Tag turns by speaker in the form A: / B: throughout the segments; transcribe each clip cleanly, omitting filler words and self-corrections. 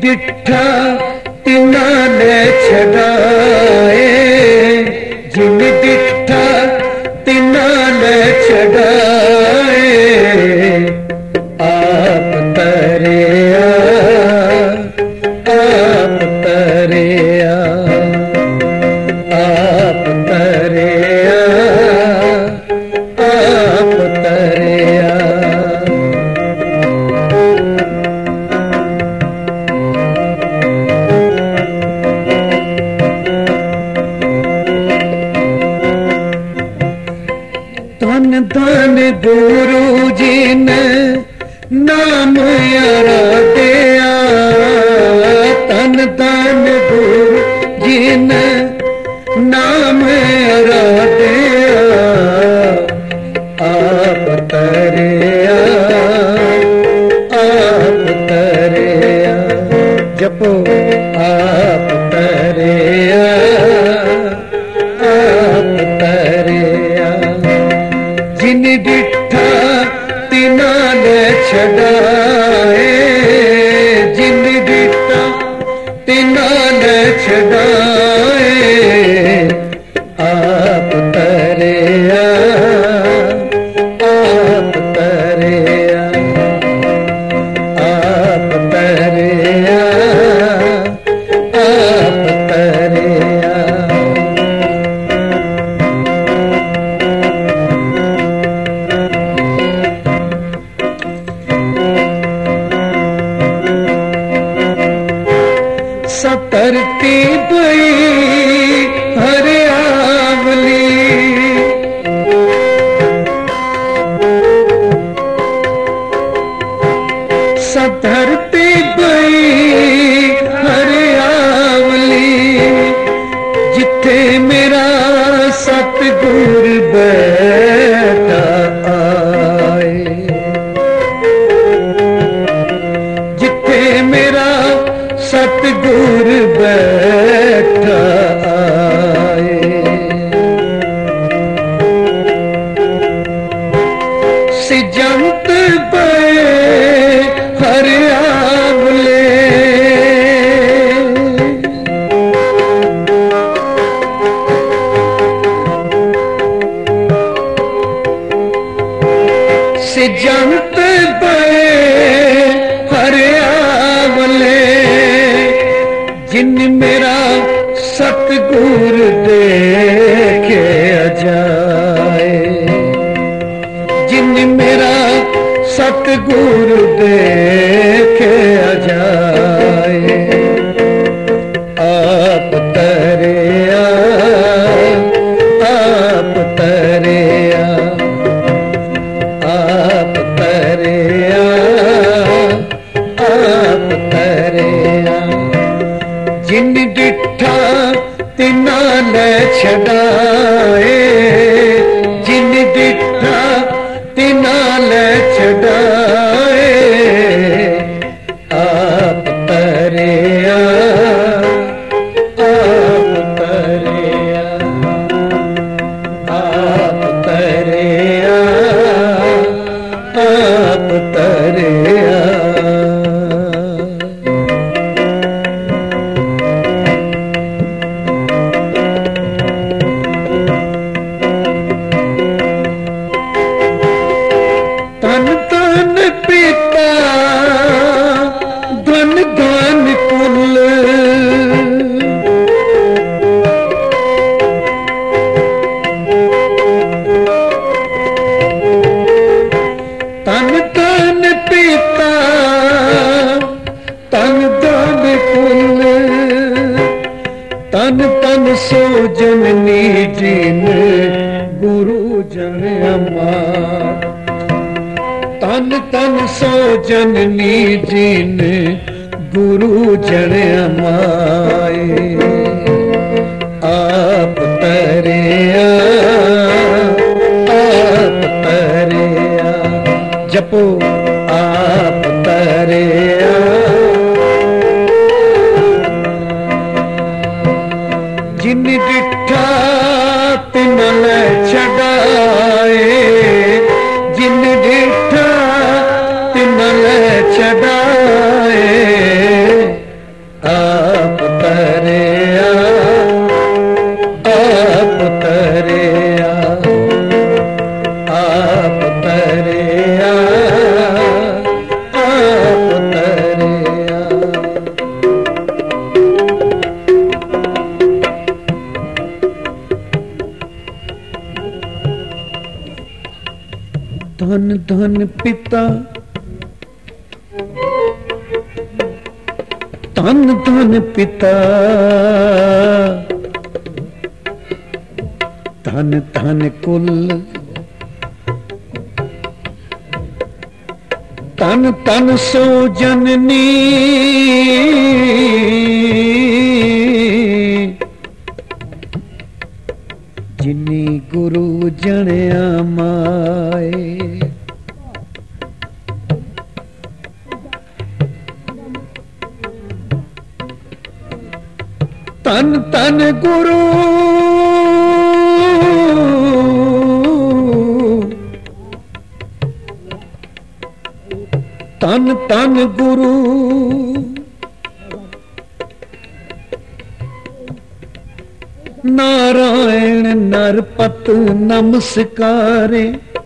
A: डिठा तिना ने छड़ाए, जिन डिठा तिना ने छड़ाए, आप तरिया आप तरिया आप तरिया आप तरिया। धन धन गुरु जी ने नाम यारा दिया, धन धन गुरु जी ने नाम यारा दिया, आप तरिया आप तरिया। जपो आप तरिया आप तरिया। जिन डिठा तिना ने छड़ाए, जिन डिठा तिना ने छड़ाए, आप तरिया आप तरिया आप तरिया आप तरिया। सतरती पई हरियावली, सतरती पई हरियावली, जिथे मेरा सतगुर बैठा आए, जिथे मेरा सतगुर बैठा आए। सिजंत पे हरियावले, सिजंत पे हरियावले, जिन मेरा सतगुर देखे जाए, जिन मेरा सतगुर देखे जाए, आप तरिया आप तरिया आप तरिया आप तरिया। जिन डिठा तिना ने छड़ाए, जिन डिठा तिना ने छड़ाए, आप तरिया आप तरिया आप तरिया आप तरिया। धन धन पिता धन धन कुल, धन धन पिता धन धन कुल, तन तन सो जननी जिन गुरु जन अमार, तन तन सो जननी जिन गुरु जन अमाए, आप तरिया आप तरिया। जपो आप तरिया जिन डिठा तिन ने छड़ाए, जिन डिठा तिन ने छड़ाए, धन धन पिता धन धन पिता धन धन कुल तन तन सो जननी जिनी गुरु जणिया माए तन तन गुरु तन तन गुरु नारायण नरपत नमस्कारे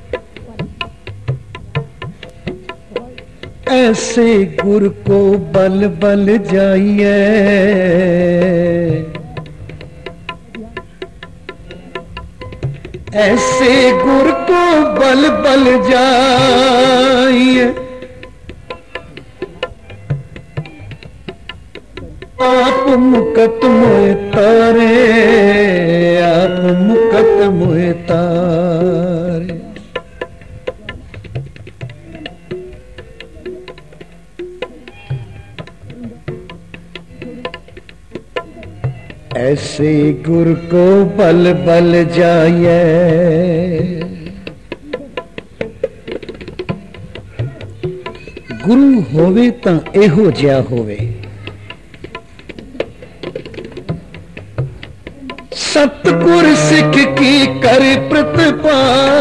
A: ऐसे गुर को बल बल जाइए ऐसे गुर को बल बल जाइए आप मुकत मोए तारे आप मुकत मोए तारे ऐसे गुर को बल बल जाए गुरु होवे तां एहो जिहा होवे सतगुर सिख की कर प्रतिपाल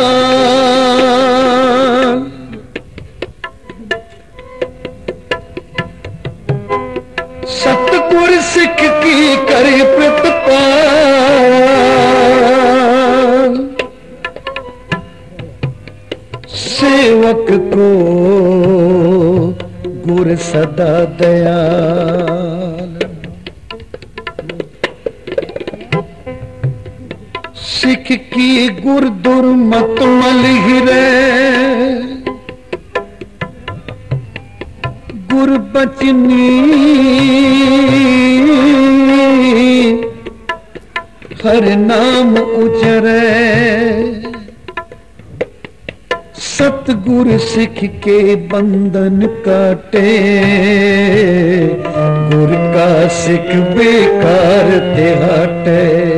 A: सतगुर सिख की कर प्रतिपाल सेवक को गुर सदा दयाल सिख की गुर दुर्मत मल हिरे गुर बचनी हर नाम उजरे सतगुर सिख के बंधन काटे गुर का सिख बेकार ते हटे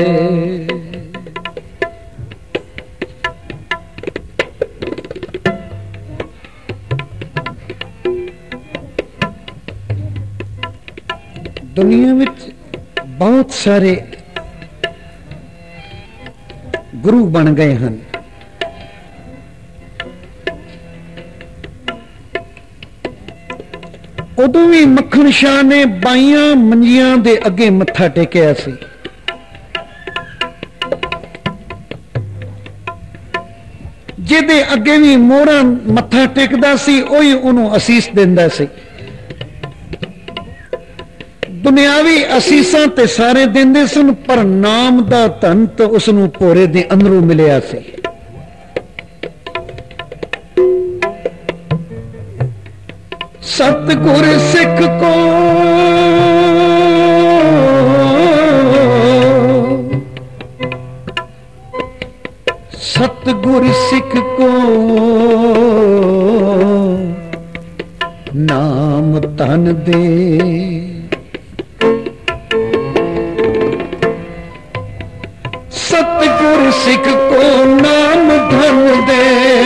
A: दुनिया में बहुत सारे गुरु बन गए हैं उदों भी मक्खन शाह ने बाइयां मंजियां दे अगे मत्था टेकिया सी जिहदे अगे भी मोहरा मत्था टेकदा सी ओही उहनूं असीस दिंदा सी दुनियावी असीसां ते सारे देंदे सन पर नाम दा धन तो उसनूं भोरे दे अंदरों मिलिया सी सतगुर सिख को सतगुर सिख को नाम धन दे सतगुर सिख को नाम धन दे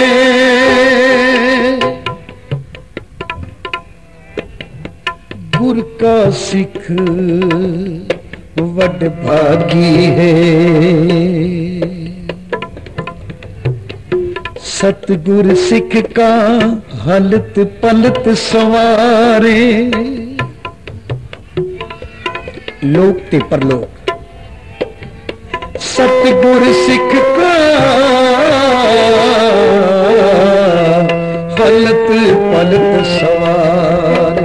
A: गुर का सिख वड भागी है सतगुर सिख का हलत पलत सवारे लोक ते परलोक सतगुर सिख का हलत पलत सवारे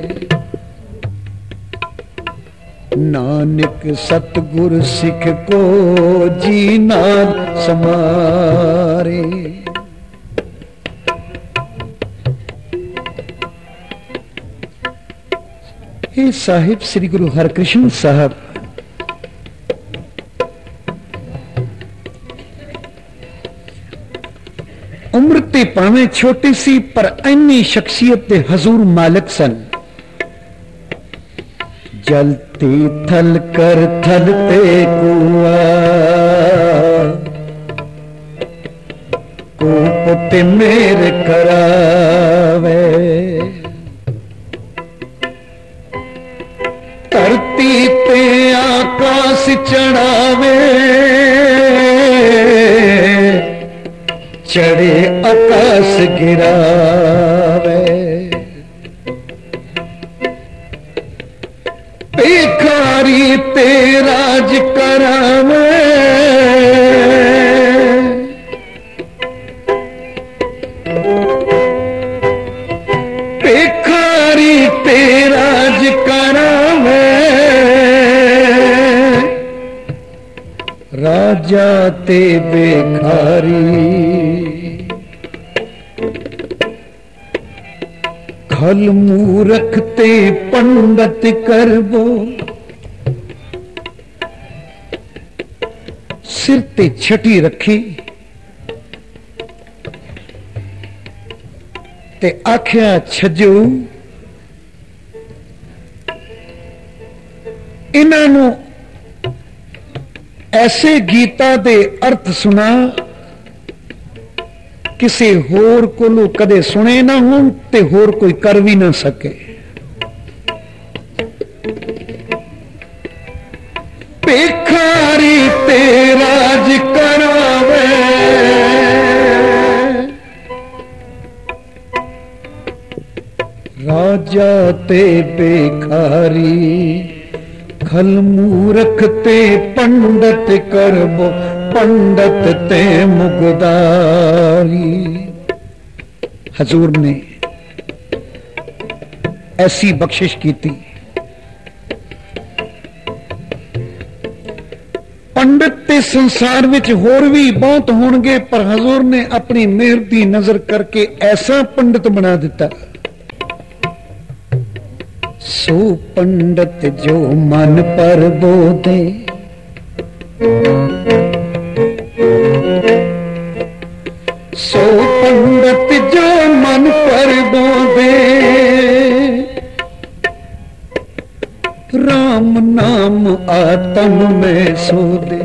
A: नानक सतगुर सिख को जीना समारे हे साहिब श्री गुरु हरकृष्ण साहब, उम्र ते भावें छोटी सी पर इन्नी शख्सियत दे हजूर मालिक सन। जलती थल कर थलते कुआ कोप ते मेरे करावे, धरती पे आकाश चढ़ावे, चढ़े आकाश गिरावे, भिखारी ते राज करावे, भिखारी ते राज करावे, राजा ते भिखारी, खल मूरख ते पंडित करबो, सिर ते छटी रखी ते आख्या छजो इन्हां ऐसे गीता दे अर्थ सुना किसी होर कोलों कदे सुने ना हों ते होर कोई कर भी ना सके। भिखारी ते राज करावे, राजा ते भिखारी, खल मूरख ते पंडित करबो, पंडित ते मुगदारी। हजूर ने ऐसी बख्शिश की थी। पंडित ते संसार विच होर भी बहुत होणगे, पर हजूर ने अपनी मेहर दी नजर करके ऐसा पंडित बना दिता। सो पंडित जो मन पर बोधे, सो पंडित जो मन पर बोधे, राम नाम आत्म में सोधे,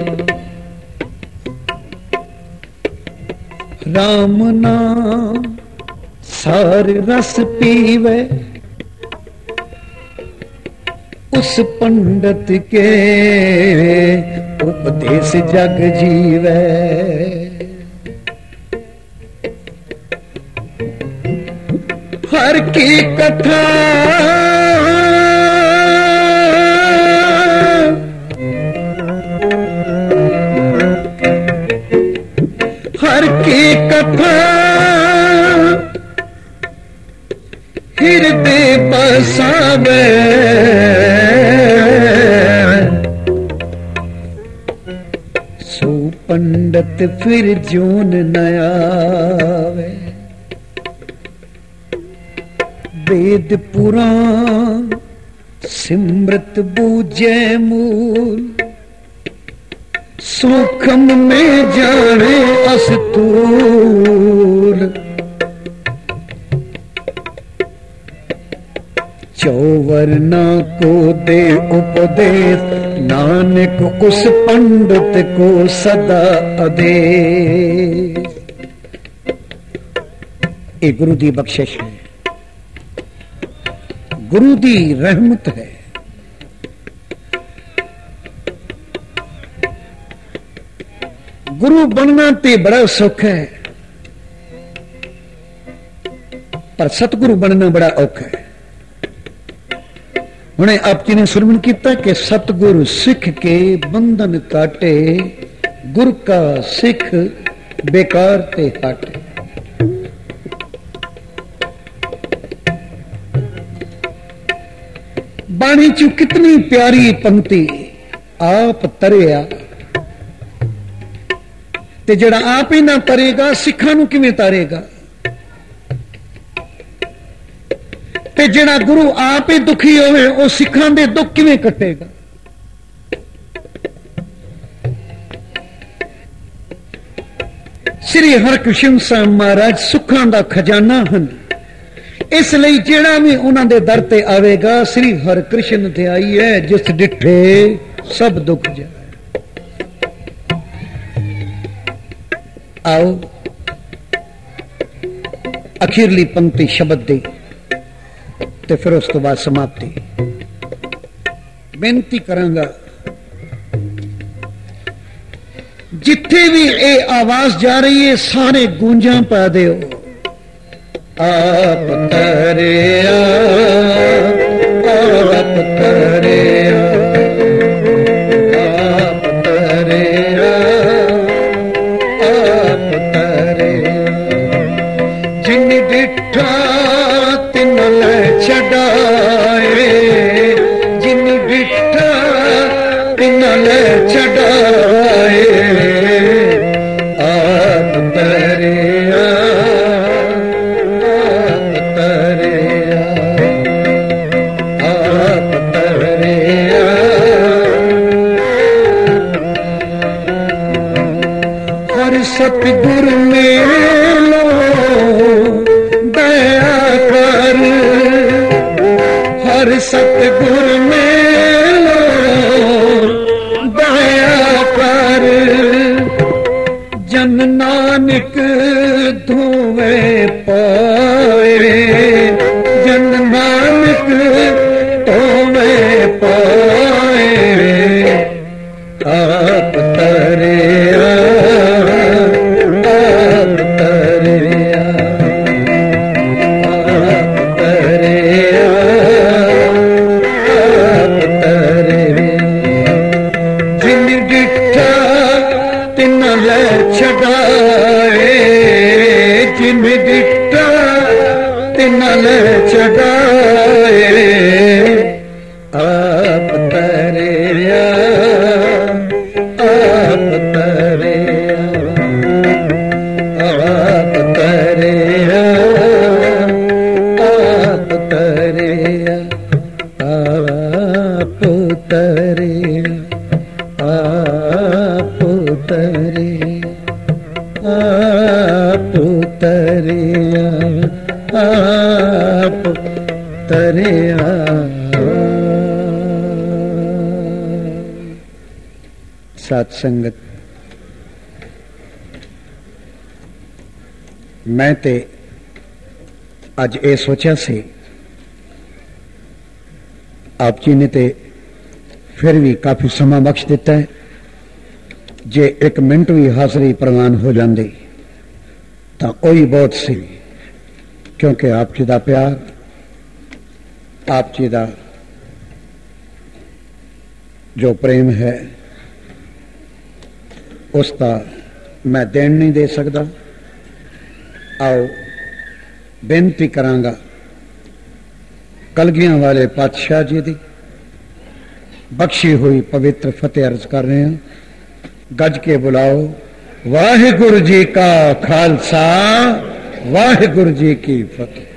A: राम नाम सार रस पीवे, उस पंडित के उपदेश जग जीवे। हर की कथा हर की कथा हृदय बसावे, सो पंडित फिर जोन न आवे। वेद पुराण सिमरत बूझे मूल, सूक्ष्म में जाने अस्तूल। चौवरना को दे उपदेश, नानक उस पंडित को सदा आदेश। ये गुरु दी बख्शिश है, गुरु दी रहमत है। गुरु बनना ते बड़ा सुख है, पर सतगुरु बनना बड़ा औखा है। उन्हें आप जी ने सुरमन किया कि सतगुरु सिख के बंधन काटे, गुर का सिख बेकार ते हाटे। बाणी चू कितनी प्यारी पंक्ति, आप तरिया ते जड़ा आप ही ना तरेगा, सिखा नू किवें तारेगा। ते जिहड़ा गुरु आप ही दुखी होवे वो सिखां दे दुख किवें कटेगा। श्री हरकृष्ण साहब महाराज सुखां दा खजाना हन, इसलिए जेड़ा भी उन्होंने दर ते आवेगा श्री हरकृष्ण ते आई है जिस डिठे सब दुख जाए। आओ अखीरली पंक्ति शब्द दी ते फिर उस तो बाद समाप्ति। बेनती करांगा जिथे भी ये आवाज जा रही है सारे गूंजा पा दो। आप तरिया आप तरिया आप तरिया आप तरिया जिन डिठा तिन ले छड़ाए जिन डिठा तिन ले छड़ाए आप तरिया सतगुर मेलो दया कर हर सतगुर मेलो दया कर जन नानक धोवे पाए जन नानक धोवे पाए आप तरिया छड़ाए जिन डिठा तिन ले छड़ाए आप तरिया आप तरिया आप तरिया आप तरिया आप तरिया आप तरिया आप तरिया आप तरिया। साथ संगत मैं ते अज ये सोचा से आप जी ने ते फिर भी काफी समा बख्श दिता है। जे एक मिनट भी हाजिरी प्रवान हो जाती तो वही बहुत सी, क्योंकि आप जी का प्यार आप जी का जो प्रेम है उसका मैं देन नहीं दे सकता। आओ बेनती करांगा कलगियां वाले पातशाह जी की बख्शी हुई पवित्र फतेह अर्ज कर रहे हैं। गज के बुलाओ। वाहिगुरु जी का खालसा वाहिगुरु जी की फतेह।